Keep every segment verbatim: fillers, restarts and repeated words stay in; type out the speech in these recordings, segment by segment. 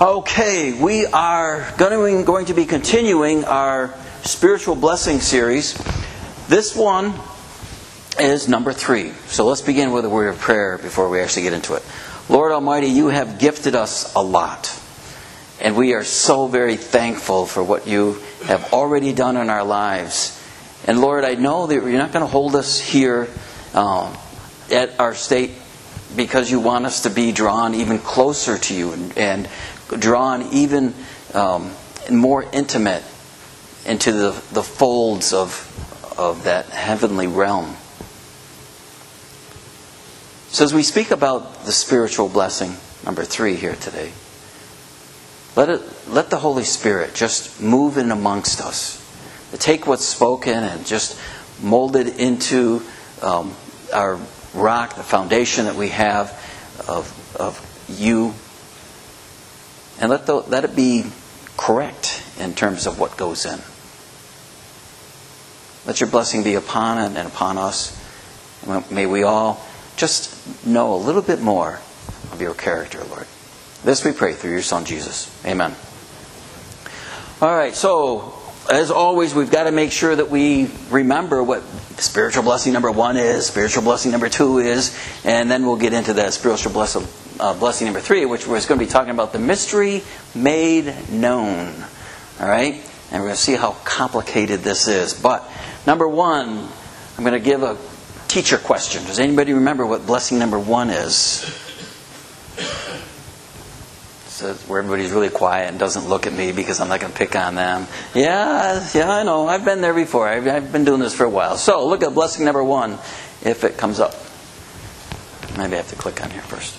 Okay, we are going going to be continuing our spiritual blessing series. This one is number three. So let's begin with a word of prayer before we actually get into it. Lord Almighty, you have gifted us a lot. And we are so very thankful for what you have already done in our lives. And Lord, I know that you're not going to hold us here um, at our state because you want us to be drawn even closer to you and, and drawn even um, more intimate into the, the folds of, of that heavenly realm. So as we speak about the spiritual blessing, number three here today, let it let the Holy Spirit just move in amongst us. Take what's spoken and just mold it into um, our rock, the foundation that we have of of you. And let the, let it be correct in terms of what goes in. Let your blessing be upon it and upon us. May we all just know a little bit more of your character, Lord. This we pray through your Son, Jesus. Amen. All right, so as always, we've got to make sure that we remember what spiritual blessing number one is, spiritual blessing number two is, and then we'll get into that spiritual blessing, uh, blessing number three, which we're going to be talking about the mystery made known. All right? And we're going to see how complicated this is. But number one, I'm going to give a teacher question. Does anybody remember what blessing number one is? So where everybody's really quiet and doesn't look at me because I'm not going to pick on them. Yeah, yeah, I know. I've been there before. I've, I've been doing this for a while. So look at blessing number one if it comes up. Maybe I have to click on here first.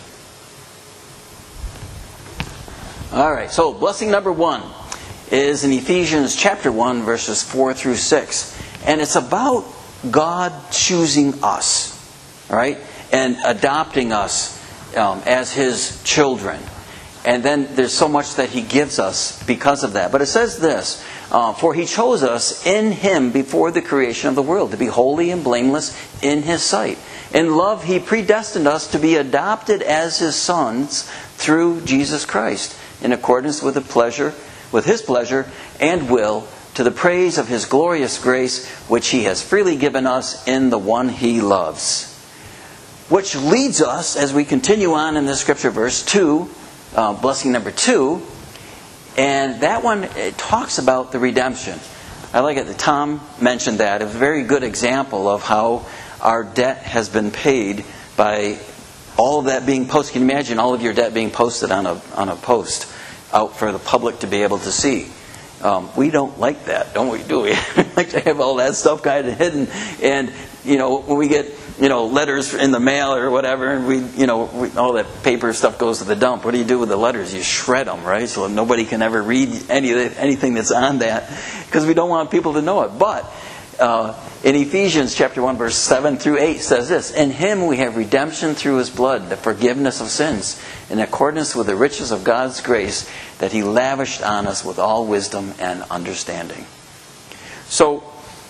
All right, so blessing number one is in Ephesians chapter one, verses four through six. And it's about God choosing us, all right, and adopting us um, as His children. And then there's so much that He gives us because of that. But it says this, uh, for He chose us in Him before the creation of the world, to be holy and blameless in His sight. In love He predestined us to be adopted as His sons through Jesus Christ, in accordance with the pleasure, with His pleasure and will, to the praise of His glorious grace, which He has freely given us in the one He loves. Which leads us, as we continue on in this scripture verse, to Uh, blessing number two, and that one it talks about the redemption. I like it that Tom mentioned that. It was a very good example of how our debt has been paid by all of that being posted. Can you imagine all of your debt being posted on a on a post out for the public to be able to see? Um, we don't like that, don't we? Do we? We like to have all that stuff kind of hidden. And you know, when we get you know letters in the mail or whatever, and we you know we, all that paper stuff goes to the dump. What do you do with the letters? You shred them, right? So nobody can ever read any anything that's on that because we don't want people to know it. But uh, in Ephesians chapter one, verse seven through eight says this: in Him we have redemption through His blood, the forgiveness of sins, in accordance with the riches of God's grace that He lavished on us with all wisdom and understanding. So,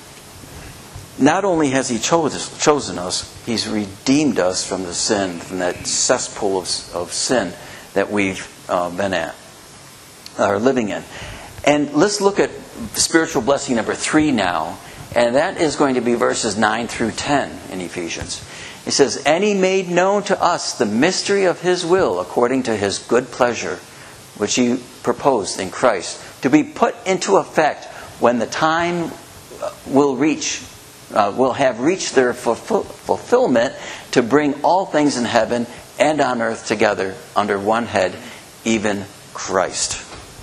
not only has He chose, chosen us, He's redeemed us from the sin, from that cesspool of, of sin that we've uh, been at, or living in. And let's look at spiritual blessing number three now, and that is going to be verses nine through ten in Ephesians. It says, and He made known to us the mystery of His will according to His good pleasure, which He proposed in Christ, to be put into effect when the time will reach, uh, will have reached their fulfill, fulfillment, to bring all things in heaven and on earth together under one head, even Christ.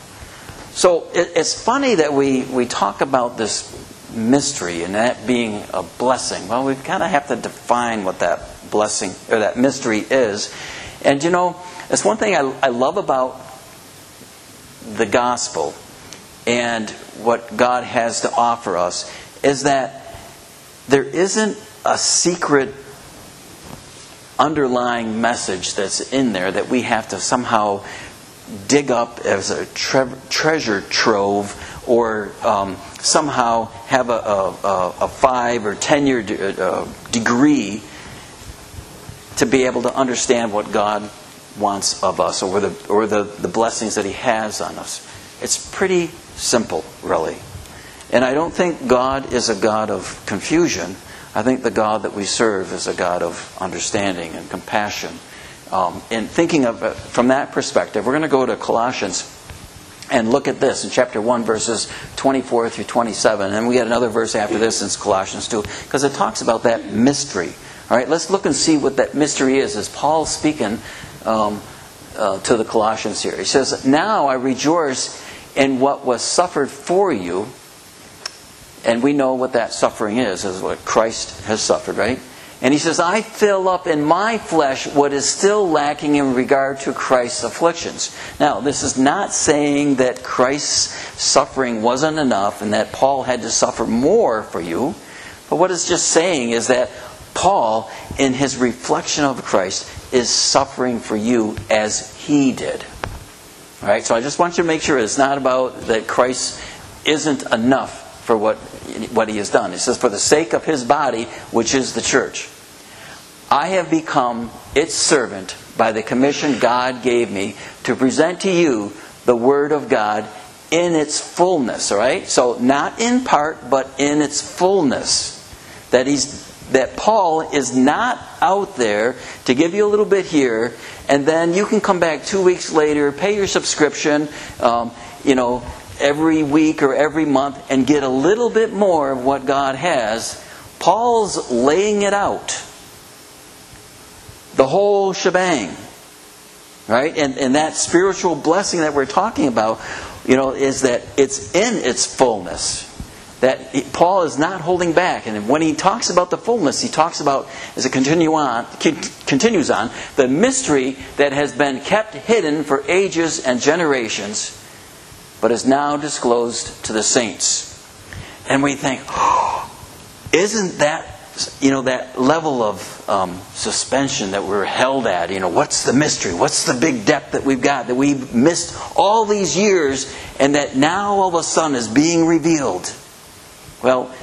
So it, it's funny that we, we talk about this mystery and that being a blessing. Well, we kind of have to define what that blessing or that mystery is. And you know, it's one thing I, I love about the gospel and what God has to offer us is that there isn't a secret underlying message that's in there that we have to somehow dig up as a tre- treasure trove or um, somehow have a, a, a five or ten year de- uh, degree to be able to understand what God wants of us, or the or the, the blessings that He has on us. It's pretty simple, really. And I don't think God is a God of confusion. I think the God that we serve is a God of understanding and compassion. Um, and thinking of it from that perspective, we're going to go to Colossians and look at this in chapter one, verses twenty-four through twenty-seven. And we got another verse after this in Colossians two, because it talks about that mystery. All right, let's look and see what that mystery is as Paul's speaking um, uh, to the Colossians here. He says, "Now I rejoice in what was suffered for you." And we know what that suffering is, is what Christ has suffered, right? And he says, "I fill up in my flesh what is still lacking in regard to Christ's afflictions." Now, this is not saying that Christ's suffering wasn't enough and that Paul had to suffer more for you. But what it's just saying is that Paul, in his reflection of Christ, is suffering for you as he did. All right? So I just want you to make sure it's not about that Christ isn't enough for what what he has done. It says, "For the sake of his body, which is the church, I have become its servant by the commission God gave me to present to you the word of God in its fullness." All right? So not in part, but in its fullness. That he's that Paul is not out there to give you a little bit here, and then you can come back two weeks later, pay your subscription, um, you know, every week or every month and get a little bit more of what God has. Paul's laying it out. The whole shebang. Right? And, and that spiritual blessing that we're talking about, you know, is that it's in its fullness. That he, Paul is not holding back. And when he talks about the fullness, he talks about, as it continue on, continues on, the mystery that has been kept hidden for ages and generations, but is now disclosed to the saints. And we think, oh, isn't that, you know, that level of um, suspension that we're held at? You know, what's the mystery? What's the big depth that we've got that we've missed all these years, and that now all of a sudden is being revealed? Well,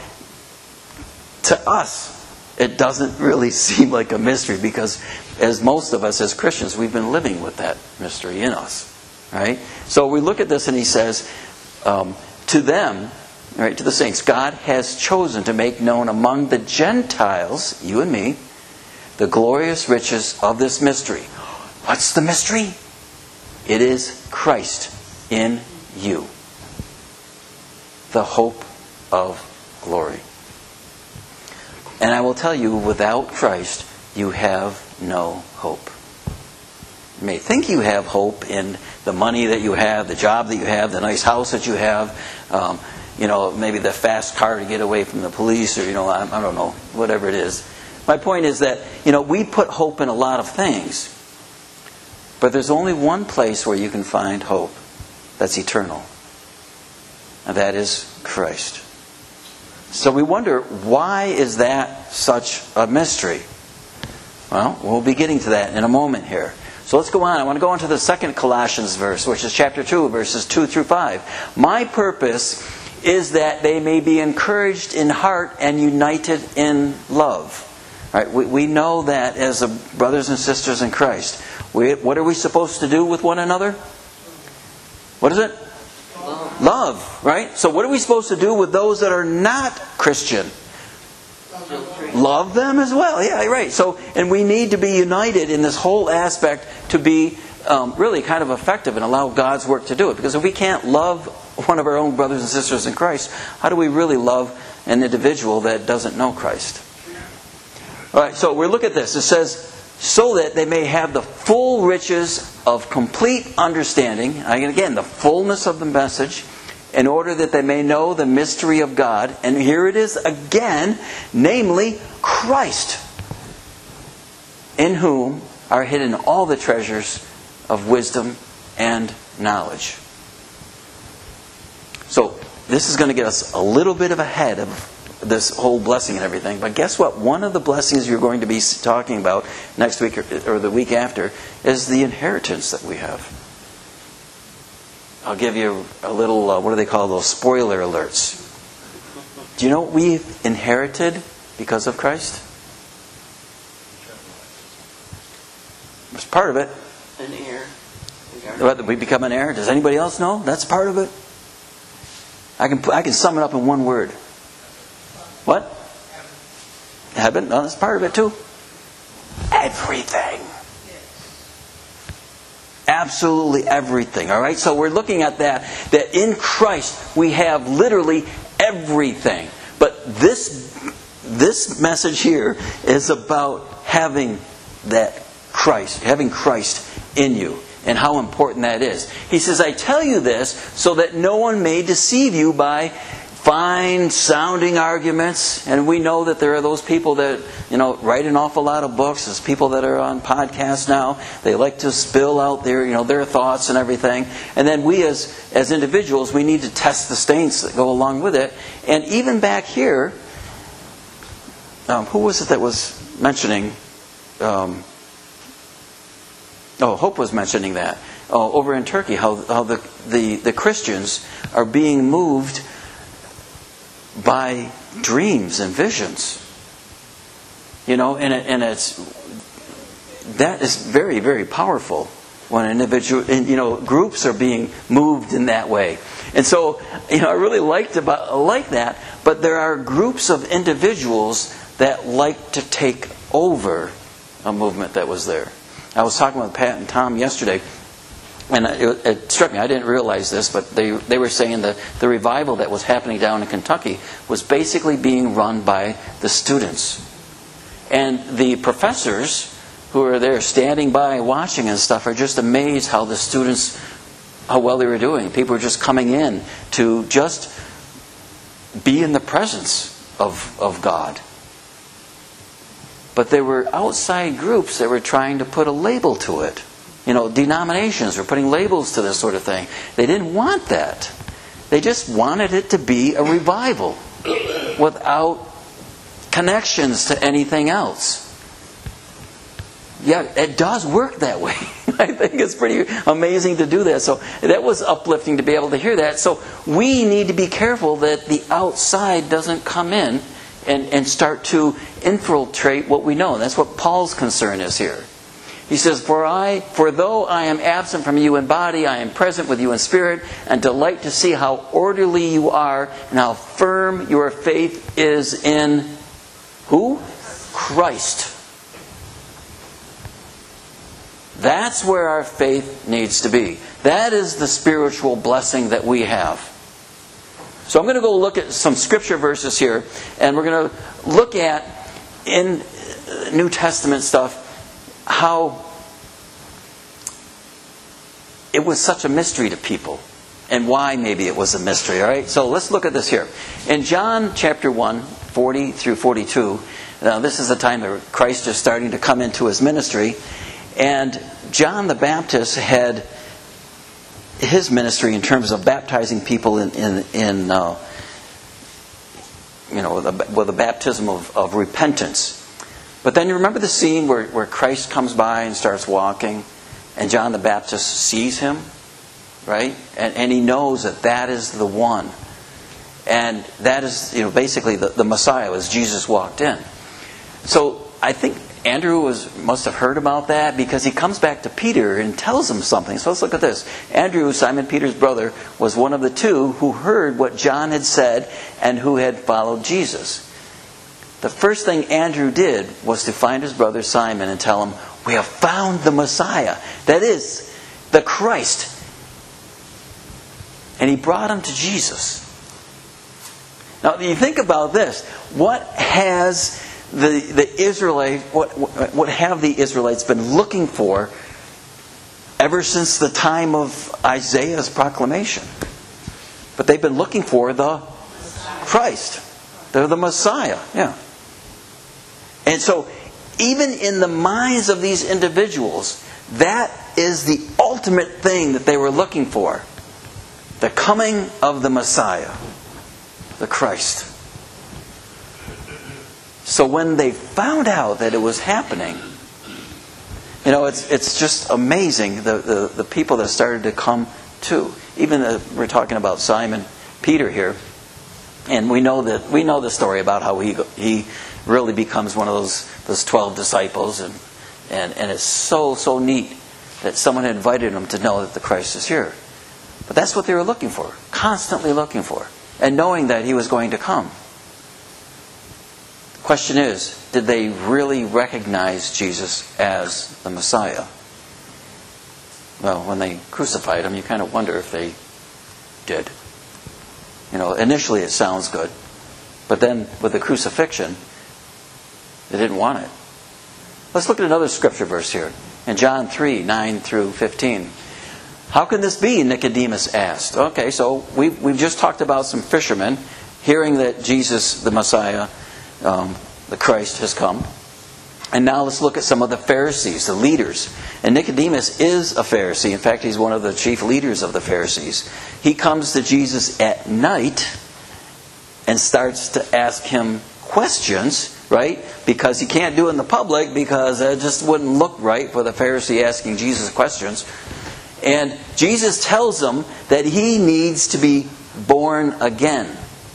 to us, it doesn't really seem like a mystery, because as most of us as Christians, we've been living with that mystery in us. Right? So we look at this and he says, um, to them, right, to the saints, God has chosen to make known among the Gentiles, you and me, the glorious riches of this mystery. What's the mystery? It is Christ in you, the hope of glory. And I will tell you, without Christ, you have no hope. You may think you have hope in the money that you have, the job that you have, the nice house that you have, um, you know, maybe the fast car to get away from the police, or, you know, I, I don't know, whatever it is. My point is that, you know, we put hope in a lot of things, but there's only one place where you can find hope that's eternal, and that is Christ. So we wonder, why is that such a mystery? Well, we'll be getting to that in a moment here. So let's go on. I want to go on to the second Colossians verse, which is chapter two, verses two through five. "My purpose is that they may be encouraged in heart and united in love." Right? We, we know that as a brothers and sisters in Christ. We, what are we supposed to do with one another? What is it? Love. Love, right? So what are we supposed to do with those that are not Christian? Love them as well. Yeah, right. So, and we need to be united in this whole aspect to be um, really kind of effective and allow God's work to do it. Because if we can't love one of our own brothers and sisters in Christ, how do we really love an individual that doesn't know Christ? All right, so we look at this. It says, "So that they may have the full riches of complete understanding," and again, the fullness of the message, "in order that they may know the mystery of God." And here it is again, namely Christ, "in whom are hidden all the treasures of wisdom and knowledge." So this is going to get us a little bit of ahead of this whole blessing and everything. But guess what? One of the blessings you're going to be talking about next week or the week after is the inheritance that we have. I'll give you a little, uh, what do they call those, spoiler alerts. Do you know what we've inherited because of Christ? It's part of it. Whether we become an heir. Does anybody else know? That's part of it. I can I can sum it up in one word. What? Heaven. No, that's part of it too. Everything. Absolutely everything. All right. So we're looking at that. That in Christ we have literally everything. But this this message here is about having that Christ, having Christ in you, and how important that is. He says, I tell you this so that no one may deceive you by fine sounding arguments. And we know that there are those people that, you know, write an awful lot of books. There's people that are on podcasts now. They like to spill out their, you know, their thoughts and everything. And then we as, as individuals, we need to test the stains that go along with it. And even back here, um, who was it that was mentioning, um, oh, Hope was mentioning that, oh, over in Turkey, how, how the, the, the Christians are being moved by dreams and visions. You know, and, it, and it's, that is very, very powerful when an individual, you know, groups are being moved in that way. And so, you know, I really liked about, like that, but there are groups of individuals that like to take over a movement that was there. I was talking with Pat and Tom yesterday, and it, it struck me, I didn't realize this, but they they were saying that the revival that was happening down in Kentucky was basically being run by the students. And the professors who are there standing by watching and stuff are just amazed how the students, how well they were doing. People were just coming in to just be in the presence of, of God. But there were outside groups that were trying to put a label to it. You know, denominations were putting labels to this sort of thing. They didn't want that. They just wanted it to be a revival without connections to anything else. Yeah, it does work that way. I think it's pretty amazing to do that. So that was uplifting to be able to hear that. So we need to be careful that the outside doesn't come in and, and start to infiltrate what we know. And that's what Paul's concern is here. He says, For I, for though I am absent from you in body, I am present with you in spirit, and delight to see how orderly you are, and how firm your faith is in who? Christ. That's where our faith needs to be. That is the spiritual blessing that we have. So I'm going to go look at some scripture verses here, and we're going to look at, in New Testament stuff, how it was such a mystery to people, and why maybe it was a mystery. All right, so let's look at this here. In John chapter one, forty through forty-two, now this is the time that Christ is starting to come into his ministry, and John the Baptist had his ministry in terms of baptizing people in in, in uh, you know, with a, with a baptism of, of repentance. But then you remember the scene where, where Christ comes by and starts walking, and John the Baptist sees him, right? And, and he knows that that is the one. And that is, you know, basically the, the Messiah as Jesus walked in. So I think Andrew was must have heard about that, because he comes back to Peter and tells him something. So let's look at this. Andrew, Simon Peter's brother, was one of the two who heard what John had said and who had followed Jesus. The first thing Andrew did was to find his brother Simon and tell him, we have found the Messiah. That is, the Christ. And he brought him to Jesus. Now, you think about this. What has the the Israelite, what what have the Israelites been looking for ever since the time of Isaiah's proclamation? But they've been looking for the Christ. They're the Messiah. Yeah. And so, even in the minds of these individuals, that is the ultimate thing that they were looking for. The coming of the Messiah, the Christ. So when they found out that it was happening, you know, it's it's just amazing the, the, the people that started to come to. Even the, we're talking about Simon Peter here, and we know that we know the story about how he he really becomes one of those those twelve disciples, and and and it's so so neat that someone had invited them to know that the Christ is here. But that's what they were looking for, constantly looking for, and knowing that He was going to come. The question is, did they really recognize Jesus as the Messiah? Well, when they crucified Him, you kind of wonder if they did. You know, initially it sounds good, but then with the crucifixion, they didn't want it. Let's look at another scripture verse here. In John three, nine through fifteen. How can this be? Nicodemus asked. Okay, so we've, we've just talked about some fishermen hearing that Jesus, the Messiah, um, the Christ, has come. And now let's look at some of the Pharisees, the leaders. And Nicodemus is a Pharisee. In fact, he's one of the chief leaders of the Pharisees. He comes to Jesus at night and starts to ask Him questions, right? Because he can't do it in the public, because it just wouldn't look right for the Pharisee asking Jesus questions. And Jesus tells him that he needs to be born again.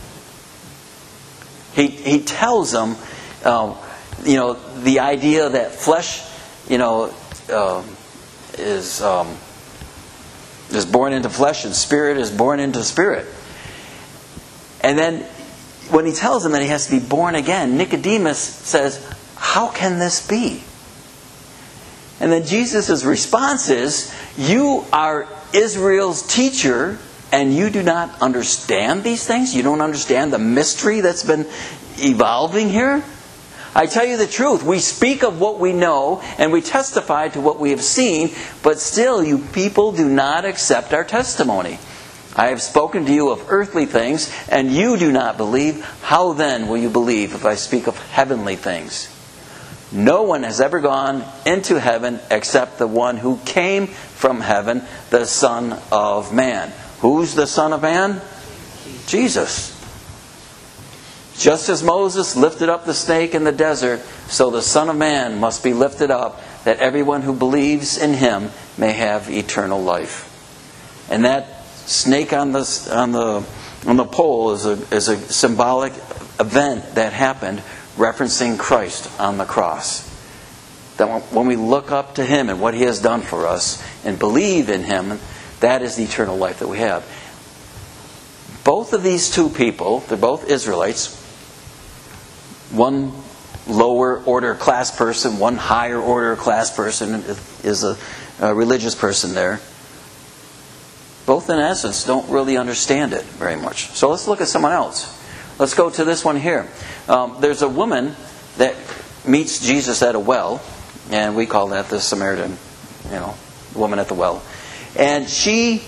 He he tells him, uh, you know, the idea that flesh, you know, uh, is um, is born into flesh, and spirit is born into spirit. And then when he tells him that he has to be born again, Nicodemus says, "How can this be?" And then Jesus' response is, "You are Israel's teacher, and you do not understand these things? You don't understand the mystery that's been evolving here? I tell you the truth, we speak of what we know, and we testify to what we have seen, but still you people do not accept our testimony. I have spoken to you of earthly things, and you do not believe. How then will you believe if I speak of heavenly things? No one has ever gone into heaven except the one who came from heaven, the Son of Man." Who's the Son of Man? Jesus. "Just as Moses lifted up the snake in the desert, so the Son of Man must be lifted up, that everyone who believes in Him may have eternal life." And that snake on the on the on the pole is a is a symbolic event that happened, referencing Christ on the cross. That when we look up to Him and what He has done for us and believe in Him, that is the eternal life that we have. Both of these two people, they're both Israelites. One lower order class person, one higher order class person is a, a religious person there. Both in essence don't really understand it very much. So let's look at someone else. Let's go to this one here. Um, there's a woman that meets Jesus at a well, and we call that the Samaritan, you know, woman at the well. And she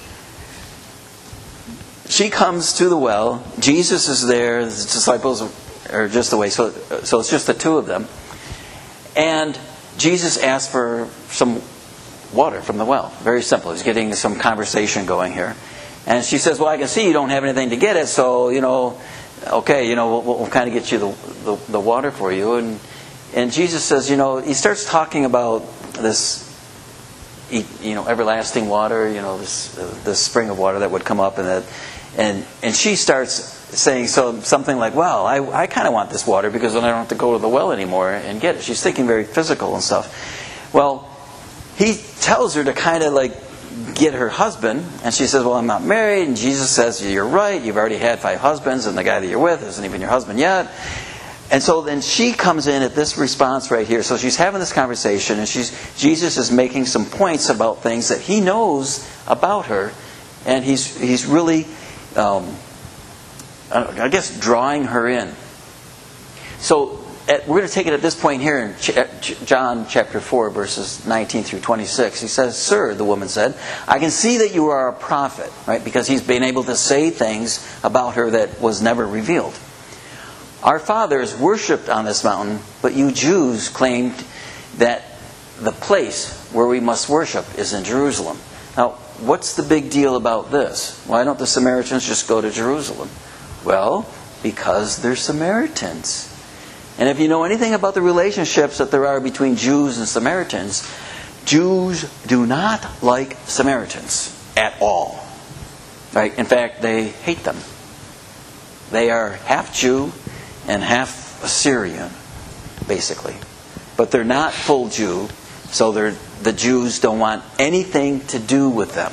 she comes to the well. Jesus is there. The disciples are just away, so so it's just the two of them. And Jesus asks for some water from the well. Very simple. He's getting some conversation going here. And she says, "Well, I can see you don't have anything to get it, so, you know, okay, you know, we'll, we'll kind of get you the, the the water for you." And and Jesus says, you know, he starts talking about this, you know, everlasting water, you know, this uh, this spring of water that would come up, and that, and and she starts saying so something like, "Well, I I kind of want this water because then I don't have to go to the well anymore and get it." She's thinking very physical and stuff. Well, he tells her to kind of like get her husband, and she says, "Well, I'm not married." And Jesus says, "You're right. You've already had five husbands, and the guy that you're with isn't even your husband yet." And so then she comes in at this response right here. So she's having this conversation, and she's Jesus is making some points about things that he knows about her, and he's he's really, um, I guess, drawing her in. So at, we're going to take it at this point here in Ch- John chapter four, verses nineteen through twenty-six. He says, "Sir," the woman said, "I can see that you are a prophet," right? Because he's been able to say things about her that was never revealed. "Our fathers worshipped on this mountain, but you Jews claimed that the place where we must worship is in Jerusalem." Now, what's the big deal about this? Why don't the Samaritans just go to Jerusalem? Well, because they're Samaritans. And if you know anything about the relationships that there are between Jews and Samaritans, Jews do not like Samaritans at all. Right? In fact, they hate them. They are half Jew and half Assyrian, basically. But they're not full Jew. So they're, the Jews don't want anything to do with them.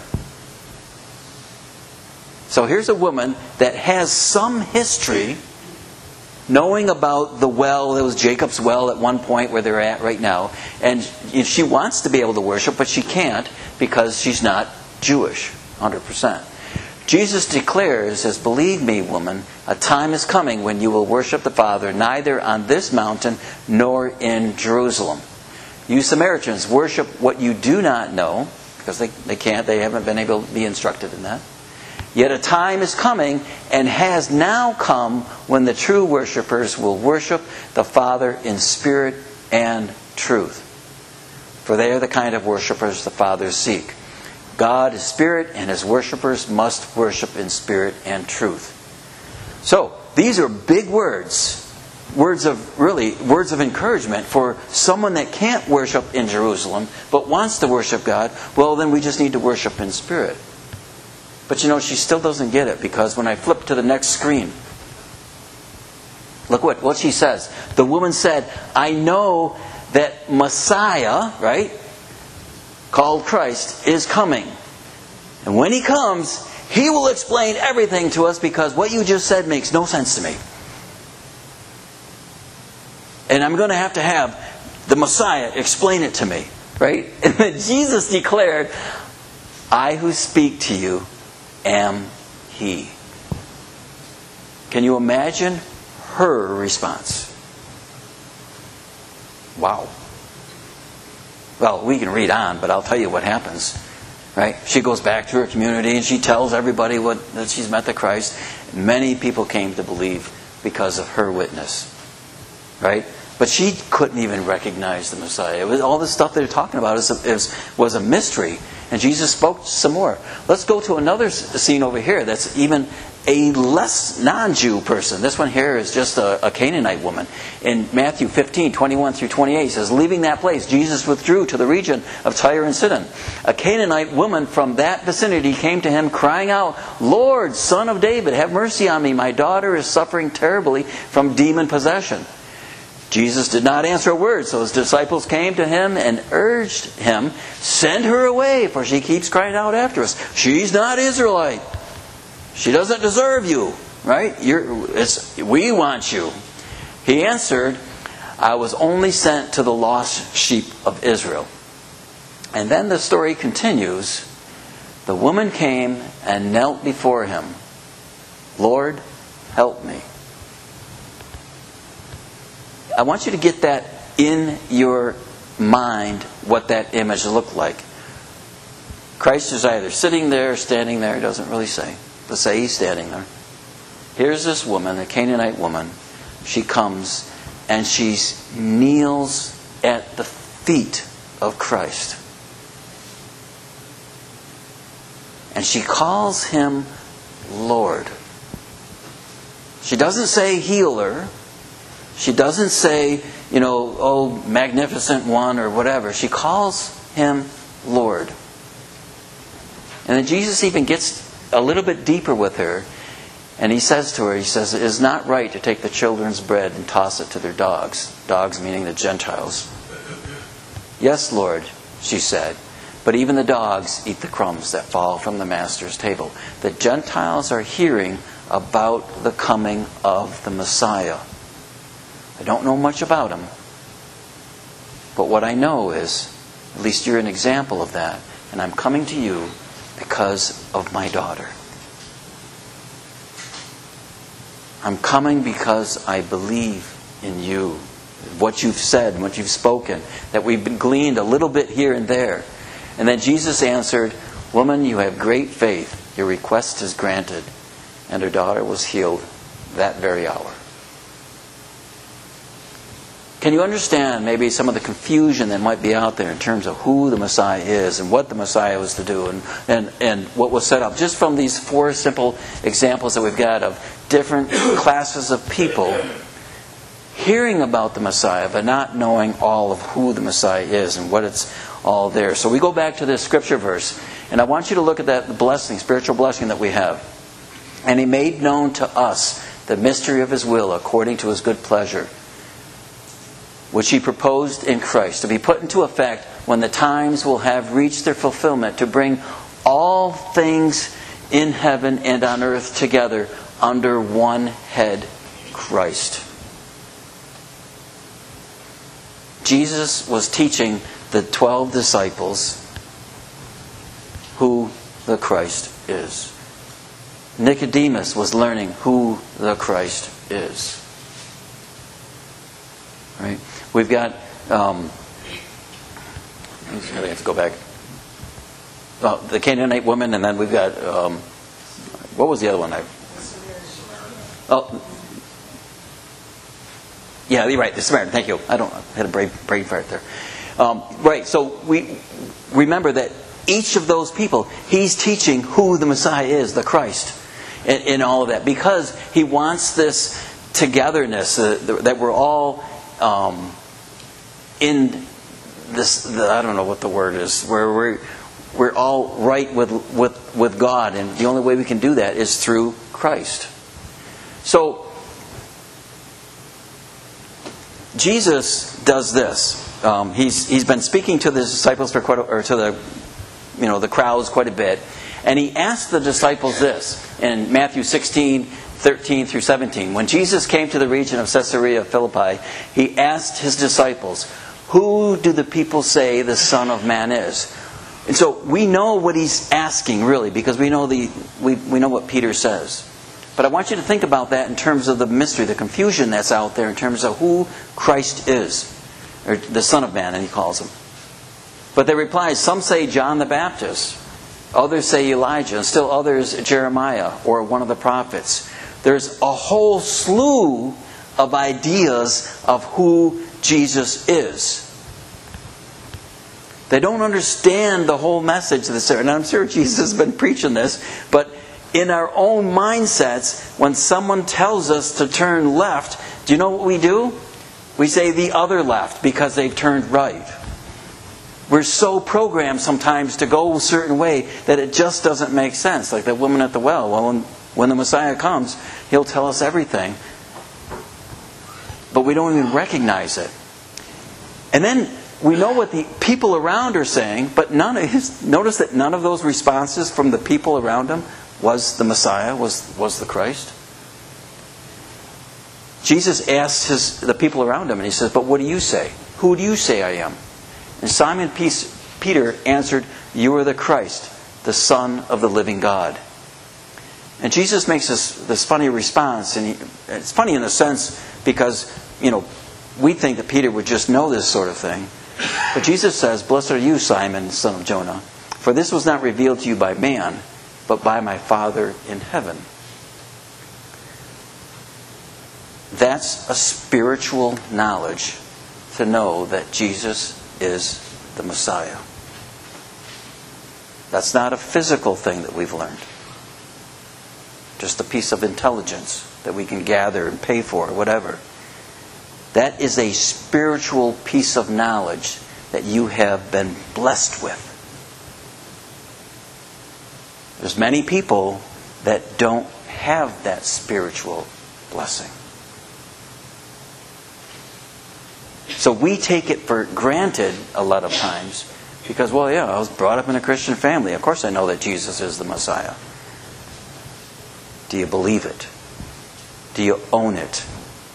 So here's a woman that has some history, knowing about the well. It was Jacob's well at one point where they're at right now. And she wants to be able to worship, but she can't because she's not Jewish, one hundred percent. Jesus declares, says, "Believe me, woman, a time is coming when you will worship the Father neither on this mountain nor in Jerusalem. You Samaritans worship what you do not know," because they, they can't, they haven't been able to be instructed in that. "Yet a time is coming and has now come when the true worshipers will worship the Father in spirit and truth. For they are the kind of worshipers the Father seeks. God is spirit, and His worshipers must worship in spirit and truth." So, these are big words. Words of, really, words of encouragement for someone that can't worship in Jerusalem, but wants to worship God. Well, then we just need to worship in spirit. But you know, she still doesn't get it, because when I flip to the next screen, look what, what she says. The woman said, "I know that Messiah," right, called Christ, "is coming. And when He comes, He will explain everything to us, because what you just said makes no sense to me. And I'm going to have to have the Messiah explain it to me." Right? And then Jesus declared, "I who speak to you am He." Can you imagine her response? Wow. Well, we can read on, but I'll tell you what happens. Right? She goes back to her community and she tells everybody what, that she's met the Christ. Many people came to believe because of her witness. Right? But she couldn't even recognize the Messiah. It was, all this stuff they're talking about is, is, was a mystery. And Jesus spoke some more. Let's go to another scene over here that's even a less non-Jew person. This one here is just a, a Canaanite woman. In Matthew fifteen, twenty-one through twenty-eight, it says, "Leaving that place, Jesus withdrew to the region of Tyre and Sidon. A Canaanite woman from that vicinity came to Him, crying out, 'Lord, Son of David, have mercy on me. My daughter is suffering terribly from demon possession.' Jesus did not answer a word, so His disciples came to Him and urged Him, 'Send her away, for she keeps crying out after us. She's not Israelite. She doesn't deserve you.'" Right? You're, it's, we want you. He answered, "I was only sent to the lost sheep of Israel." And then the story continues. The woman came and knelt before Him. "Lord, help me." I want you to get that in your mind, what that image looked like. Christ is either sitting there, standing there, it doesn't really say. Let's say He's standing there. Here's this woman, a Canaanite woman. She comes and she kneels at the feet of Christ. And she calls Him Lord. She doesn't say healer. She doesn't say, you know, "Oh, magnificent one," or whatever. She calls Him Lord. And then Jesus even gets a little bit deeper with her. And He says to her, He says, "It is not right to take the children's bread and toss it to their dogs." Dogs meaning the Gentiles. "Yes, Lord," she said, "but even the dogs eat the crumbs that fall from the master's table." The Gentiles are hearing about the coming of the Messiah. I don't know much about Him. But what I know is, at least you're an example of that. And I'm coming to you because of my daughter. I'm coming because I believe in you. What you've said, what you've spoken. That we've gleaned a little bit here and there. And then Jesus answered, "Woman, you have great faith. Your request is granted." And her daughter was healed that very hour. Can you understand maybe some of the confusion that might be out there in terms of who the Messiah is and what the Messiah was to do and, and, and what was set up? Just from these four simple examples that we've got of different classes of people hearing about the Messiah but not knowing all of who the Messiah is and what it's all there. So we go back to this scripture verse, and I want you to look at that blessing, spiritual blessing that we have. "And He made known to us the mystery of His will according to His good pleasure, which He proposed in Christ, to be put into effect when the times will have reached their fulfillment, to bring all things in heaven and on earth together under one head, Christ. Jesus was teaching the twelve disciples who the Christ is. Nicodemus was learning who the Christ is. Right? We've got... Um, I really have to go back. Oh, the Canaanite woman, and then we've got... Um, what was the other one? I, oh, yeah, you're right. The Samaritan. Thank you. I don't. I had a brain brain fart there. Um, right. So we remember that each of those people, he's teaching who the Messiah is, the Christ, in, in all of that, because he wants this togetherness uh, that we're all um, in this. The, I don't know what the word is. Where we're we're all right with with with God, and the only way we can do that is through Christ. So Jesus does this. Um, he's he's been speaking to the disciples for quite a, or to the you know the crowds quite a bit, and he asked the disciples this in Matthew sixteen, thirteen through seventeen. When Jesus came to the region of Caesarea Philippi, he asked his disciples, "Who do the people say the Son of Man is?" And so we know what he's asking, really, because we know the we we know what Peter says. But I want you to think about that in terms of the mystery, the confusion that's out there in terms of who Christ is, or the Son of Man, and he calls him. But they reply, some say John the Baptist, others say Elijah, and still others Jeremiah or one of the prophets. There's a whole slew of ideas of who Jesus is. They don't understand the whole message of this. And I'm sure Jesus has been preaching this, but in our own mindsets, when someone tells us to turn left, do you know what we do? We say the other left because they've turned right. We're so programmed sometimes to go a certain way that it just doesn't make sense. Like the woman at the well. Well, when, when the Messiah comes, he'll tell us everything. But we don't even recognize it. And then we know what the people around are saying, but none of his, notice that none of those responses from the people around him was the Messiah, was, was the Christ. Jesus asks his, the people around him, and he says, but what do you say? Who do you say I am? And Simon Peter answered, you are the Christ, the Son of the living God. And Jesus makes this, this funny response, and he, it's funny in a sense because, you know, we think that Peter would just know this sort of thing. But Jesus says, blessed are you, Simon, son of Jonah, for this was not revealed to you by man, but by my Father in heaven. That's a spiritual knowledge to know that Jesus is the Messiah. That's not a physical thing that we've learned. Just a piece of intelligence that we can gather and pay for or whatever. That is a spiritual piece of knowledge that you have been blessed with. There's many people that don't have that spiritual blessing. So we take it for granted a lot of times because, well, yeah, I was brought up in a Christian family. Of course I know that Jesus is the Messiah. Do you believe it? Do you own it?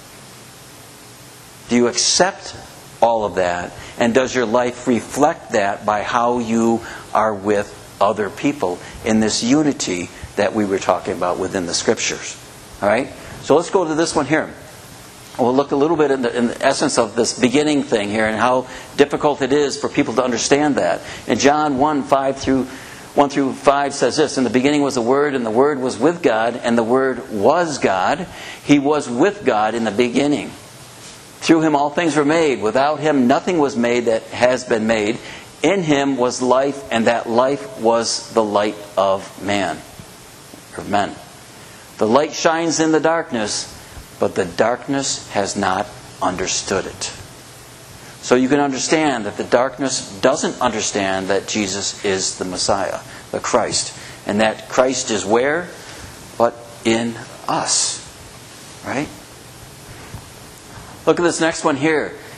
Do you accept all of that? And does your life reflect that by how you are with other people in this unity that we were talking about within the Scriptures? All right? So let's go to this one here. We'll look a little bit in the, in the essence of this beginning thing here and how difficult it is for people to understand that. In John one, five through one through five says this, in the beginning was the Word, and the Word was with God, and the Word was God. He was with God in the beginning. Through Him all things were made. Without Him nothing was made that has been made. In Him was life, and that life was the light of man, or men. The light shines in the darkness, but the darkness has not understood it. So you can understand that the darkness doesn't understand that Jesus is the Messiah, the Christ. And that Christ is where? But in us. Right? Look at this next one here.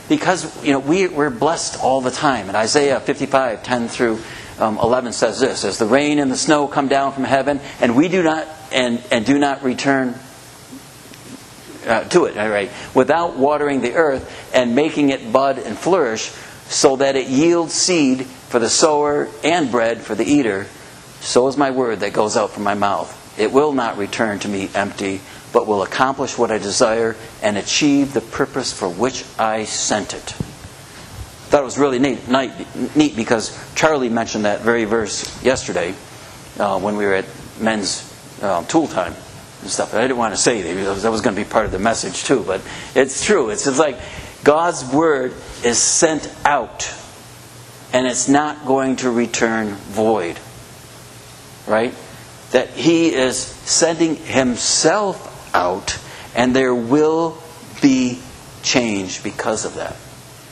because you know we, we're blessed all the time. And Isaiah fifty-five, ten through um, eleven says this: as the rain and the snow come down from heaven, and we do not and, and do not return uh, to it, all right, without watering the earth and making it bud and flourish, so that it yields seed for the sower and bread for the eater, so is my word that goes out from my mouth. It will not return to me empty, but will accomplish what I desire and achieve the purpose for which I sent it. I thought it was really neat, neat because Charlie mentioned that very verse yesterday uh, when we were at men's uh, tool time and stuff. I didn't want to say that, that was going to be part of the message too, but it's true. It's just like God's word is sent out, and it's not going to return void. Right? That He is sending Himself out, and there will be change because of that.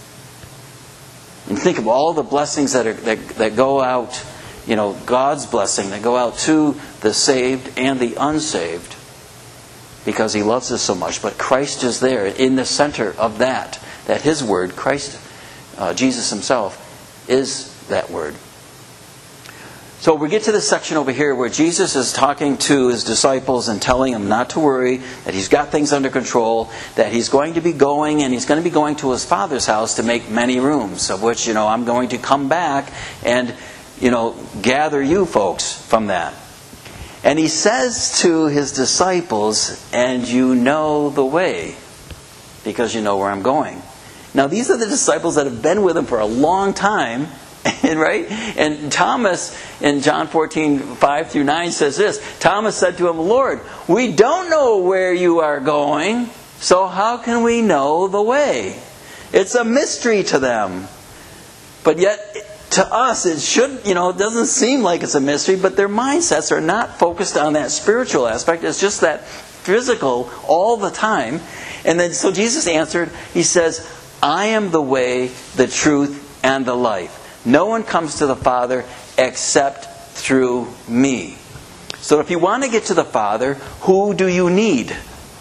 And think of all the blessings that are that, that go out, you know, God's blessing that go out to the saved and the unsaved, because He loves us so much. But Christ is there in the center of that. That His word, Christ, uh, Jesus Himself, is that word. So we get to this section over here where Jesus is talking to His disciples and telling them not to worry, that He's got things under control, that He's going to be going, and He's going to be going to His Father's house to make many rooms, of which, you know, I'm going to come back and, you know, gather you folks from that. And He says to His disciples, and you know the way, because you know where I'm going. Now, these are the disciples that have been with Him for a long time. And right? And Thomas in John fourteen, five through nine says this: Thomas said to Him, Lord, we don't know where you are going, so how can we know the way? It's a mystery to them. But yet, to us, it should, you know, it doesn't seem like it's a mystery, but their mindsets are not focused on that spiritual aspect. It's just that physical all the time. And then, so Jesus answered, He says, I am the way, the truth, and the life. No one comes to the Father except through me. So if you want to get to the Father, who do you need?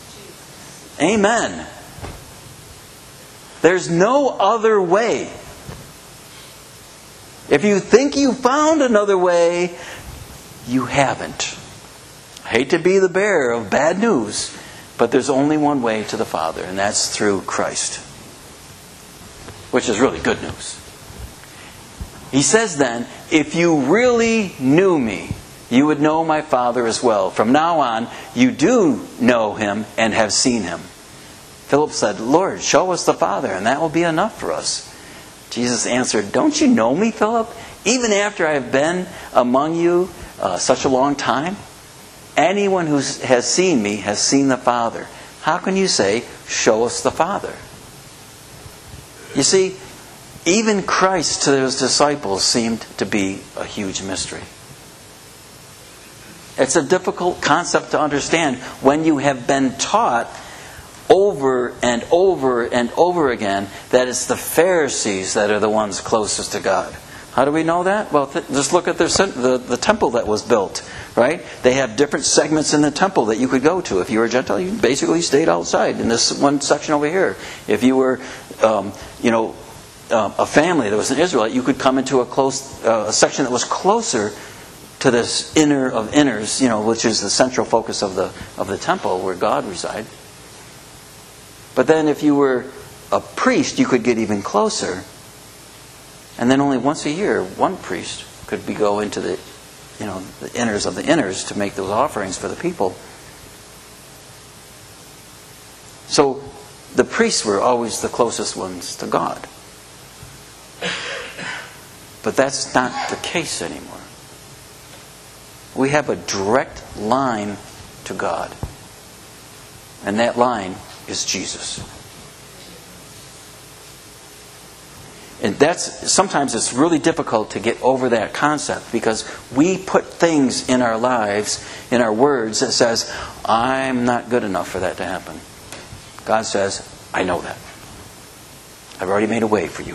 Amen. There's no other way. If you think you found another way, you haven't. I hate to be the bearer of bad news, but there's only one way to the Father, and that's through Christ. Which is really good news. He says then, if you really knew me, you would know my Father as well. From now on, you do know Him and have seen Him. Philip said, Lord, show us the Father, and that will be enough for us. Jesus answered, don't you know me, Philip? Even after I have been among you uh, such a long time? Anyone who has seen me has seen the Father. How can you say, show us the Father? You see, even Christ to His disciples seemed to be a huge mystery. It's a difficult concept to understand when you have been taught over and over and over again that it's the Pharisees that are the ones closest to God. How do we know that? Well, th- just look at their, the, the temple that was built, right? They have different segments in the temple that you could go to. If you were a Gentile, you basically stayed outside in this one section over here. If you were, um, you know, Uh, a family that was an Israelite, you could come into a close uh, a section that was closer to this inner of inners, you know, which is the central focus of the of the temple where God resided. But then, if you were a priest, you could get even closer, and then only once a year, one priest could be go into the, you know, the inners of the inners to make those offerings for the people. So, the priests were always the closest ones to God. But that's not the case anymore. We have a direct line to God. And that line is Jesus. And that's sometimes it's really difficult to get over that concept because we put things in our lives, in our words, that says, I'm not good enough for that to happen. God says, I know that. I've already made a way for you.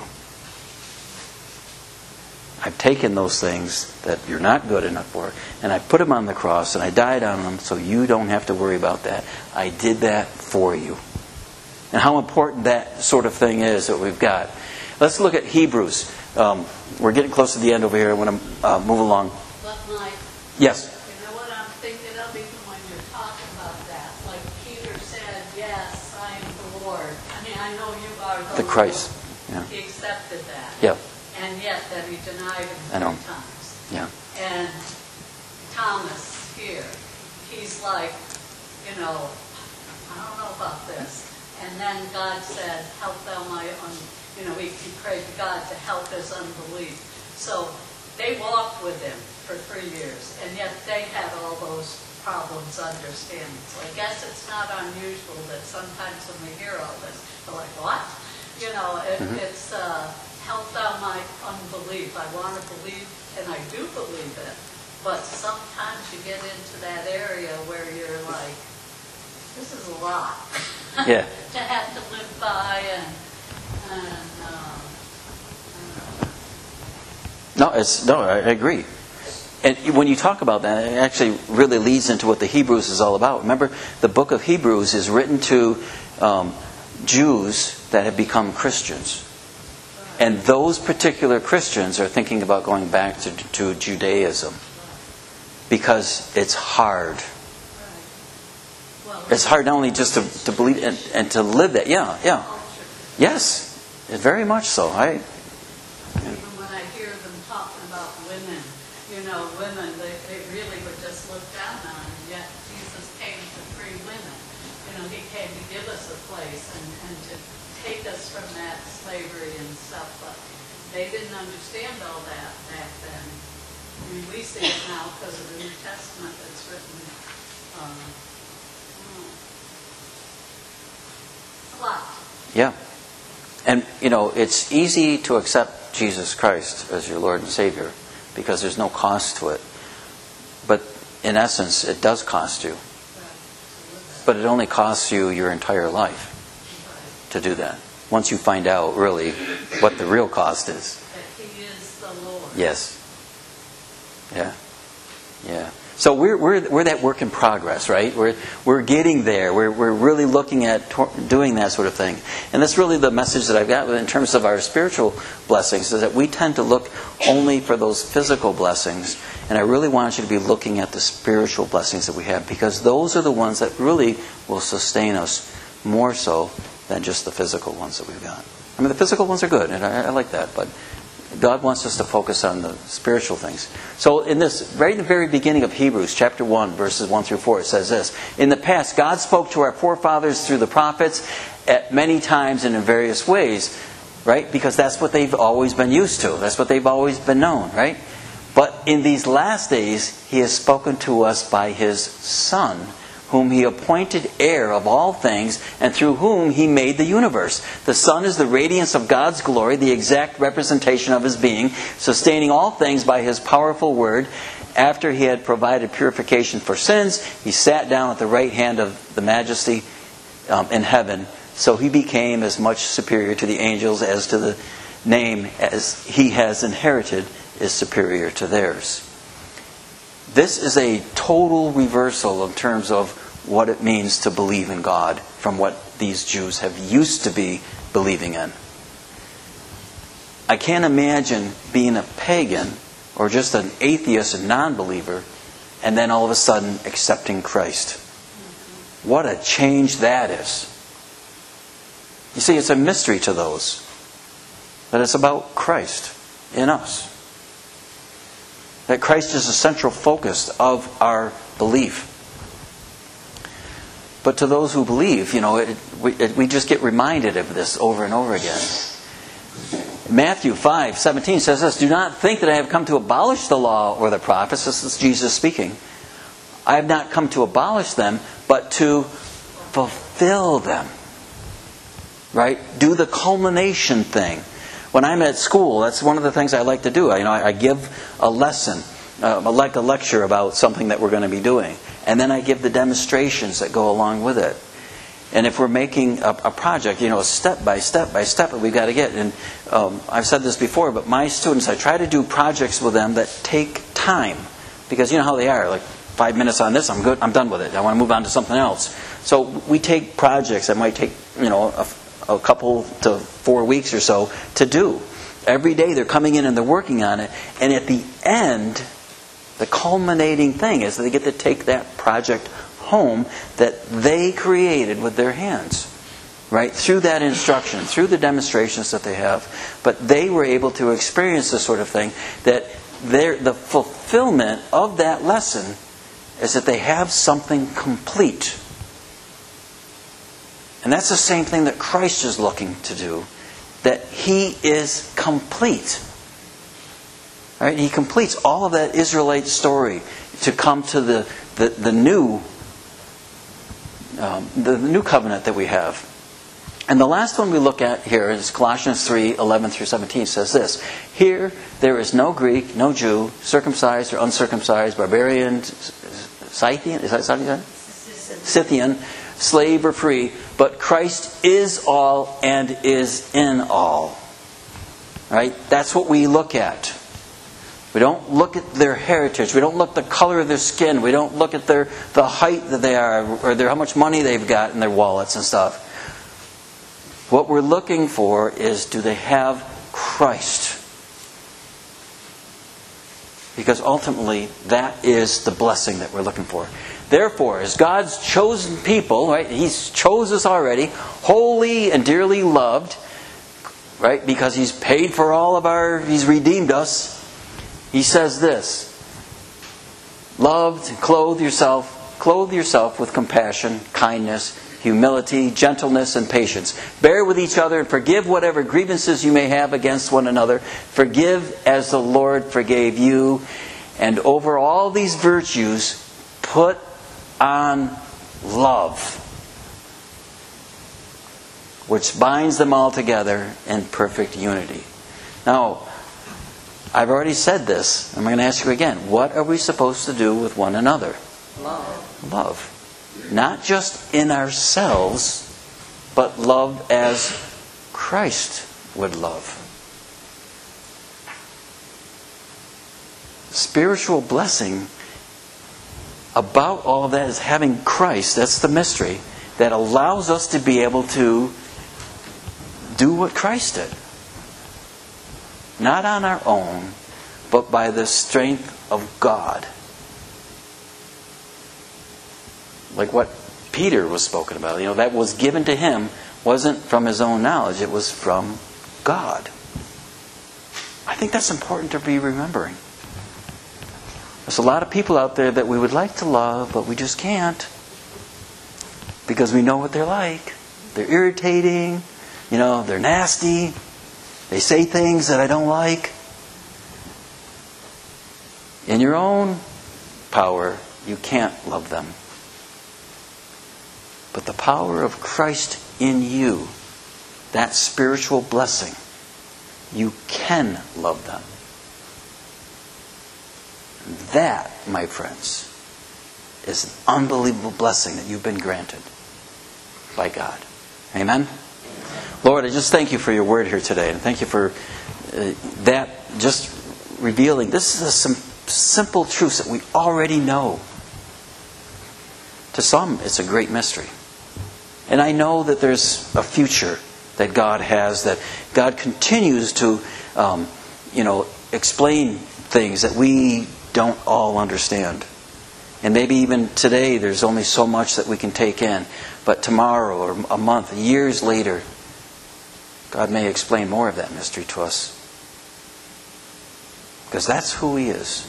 I've taken those things that you're not good enough for, and I put them on the cross, and I died on them so you don't have to worry about that. I did that for you. and how important that sort of thing is that we've got. Let's look at Hebrews. Um, we're getting close to the end over here. I want to uh, move along. But Mike, yes? you know what I'm thinking of even when you're talking about that? Like Peter said, yes, I am the Lord. I mean, I know you are the, The Christ. Lord. Yeah. He accepted that. Yeah. And yet that he denied him I know. three times. Yeah. And Thomas here, he's like, you know, I don't know about this. And then God said, help thou my unbelief. You know, he, he prayed to God to help his unbelief. So they walked with him for three years, and yet they had all those problems understanding. So I guess it's not unusual that sometimes when we hear all this, we're like, what? You know, it, mm-hmm. it's uh, help thou my unbelief. I want to believe, and I do believe it, but sometimes you get into that area where you're like, this is a lot. Yeah. To have to live by and And, uh, no, it's no. I agree. And when you talk about that, it actually really leads into what the Hebrews is all about. Remember, the book of Hebrews is written to um, Jews that have become Christians, and those particular Christians are thinking about going back to, to Judaism because it's hard. It's hard not only just to, to believe and, and to live that. Yeah, yeah. Yes. Very much so. I, Even when I hear them talking about women, you know, women, they, they really were just looked down on, and yet Jesus came to free women. You know, he came to give us a place and, and to take us from that slavery and stuff, but they didn't understand all that back then. I mean, we see it now because of the New Testament that's written. Um, a lot. Yeah. And, you know, it's easy to accept Jesus Christ as your Lord and Savior because there's no cost to it. But in essence, it does cost you. But it only costs you your entire life to do that. Once you find out really what the real cost is. That He is the Lord. Yes. Yeah. Yeah. So we're we're we're that work in progress, right? We're we're getting there. We're we're really looking at tor- doing that sort of thing, and that's really the message that I've got in terms of our spiritual blessings. Is that we tend to look only for those physical blessings, and I really want you to be looking at the spiritual blessings that we have, because those are the ones that really will sustain us more so than just the physical ones that we've got. I mean, the physical ones are good, and I, I like that, but God wants us to focus on the spiritual things. So in this, right at the very beginning of Hebrews, chapter one, verses one through four, it says this. In the past, God spoke to our forefathers through the prophets at many times and in various ways, right? Because that's what they've always been used to. That's what they've always been known, right? But in these last days, He has spoken to us by His Son, whom He appointed heir of all things, and through whom He made the universe. The Son is the radiance of God's glory, the exact representation of His being, sustaining all things by His powerful word. After He had provided purification for sins, He sat down at the right hand of the Majesty um, in heaven. So He became as much superior to the angels as to the name as He has inherited is superior to theirs. This is a total reversal in terms of what it means to believe in God from what these Jews have used to be believing in. I can't imagine being a pagan or just an atheist and non-believer and then all of a sudden accepting Christ. What a change that is. You see, it's a mystery to those. But it's about Christ in us. That Christ is the central focus of our belief. But to those who believe, you know, it, we, it, we just get reminded of this over and over again. Matthew five seventeen says this, "Do not think that I have come to abolish the law or the prophets." This is Jesus speaking. "I have not come to abolish them, but to fulfill them." Right? Do the culmination thing. When I'm at school, that's one of the things I like to do. I, you know, I give a lesson, uh, like a lecture about something that we're going to be doing. And then I give the demonstrations that go along with it. And if we're making a, a project, you know, step by step by step, we've got to get. And um, I've said this before, but my students, I try to do projects with them that take time. Because you know how they are. Like, five minutes on this, I'm good. I'm done with it. I want to move on to something else. So we take projects that might take, you know, a, a couple to four weeks or so to do. Every day they're coming in and they're working on it. And at the end, the culminating thing is that they get to take that project home that they created with their hands. Right? Through that instruction, through the demonstrations that they have. But they were able to experience this sort of thing, that the fulfillment of that lesson is that they have something complete. And that's the same thing that Christ is looking to do. That He is complete. Right? He completes all of that Israelite story to come to the, the, the new um, the new covenant that we have. And the last one we look at here is Colossians three, eleven through seventeen. It says this: Here there is no Greek, no Jew, circumcised or uncircumcised, barbarian, Scythian, is that Scythian? Scythian, slave or free, but Christ is all and is in all. Right? That's what we look at. We don't look at their heritage. We don't look at the color of their skin. We don't look at their the height that they are, or their, how much money they've got in their wallets and stuff. What we're looking for is, do they have Christ? Because ultimately, that is the blessing that we're looking for. Therefore, as God's chosen people, right? He's chose us already, holy and dearly loved, right? Because He's paid for all of our, He's redeemed us. He says this: loved, clothe yourself, clothe yourself with compassion, kindness, humility, gentleness, and patience. Bear with each other and forgive whatever grievances you may have against one another. Forgive as the Lord forgave you. And over all these virtues, put on love, which binds them all together in perfect unity. Now, I've already said this. I'm going to ask you again. What are we supposed to do with one another? Love. Love. Not just in ourselves, but love as Christ would love. Spiritual blessing about all of that is having Christ. That's the mystery that allows us to be able to do what Christ did. Not on our own, but by the strength of God. Like what Peter was spoken about. You know, that was given to him wasn't from his own knowledge. It was from God. I think that's important to be remembering. There's a lot of people out there that we would like to love, but we just can't. Because we know what they're like. They're irritating. You know, they're nasty. They say things that I don't like. In your own power, you can't love them. But the power of Christ in you, that spiritual blessing, you can love them. That, my friends, is an unbelievable blessing that you've been granted by God. Amen? Lord, I just thank You for Your word here today. And thank You for uh, that just revealing. This is a sim- simple truths that we already know. To some, it's a great mystery. And I know that there's a future that God has, that God continues to, um, you know, explain things that we don't all understand. And maybe even today there's only so much that we can take in. But tomorrow or a month, years later, God may explain more of that mystery to us. Because that's who He is.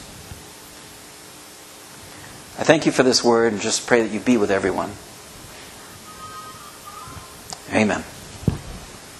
I thank You for this word and just pray that You be with everyone. Amen.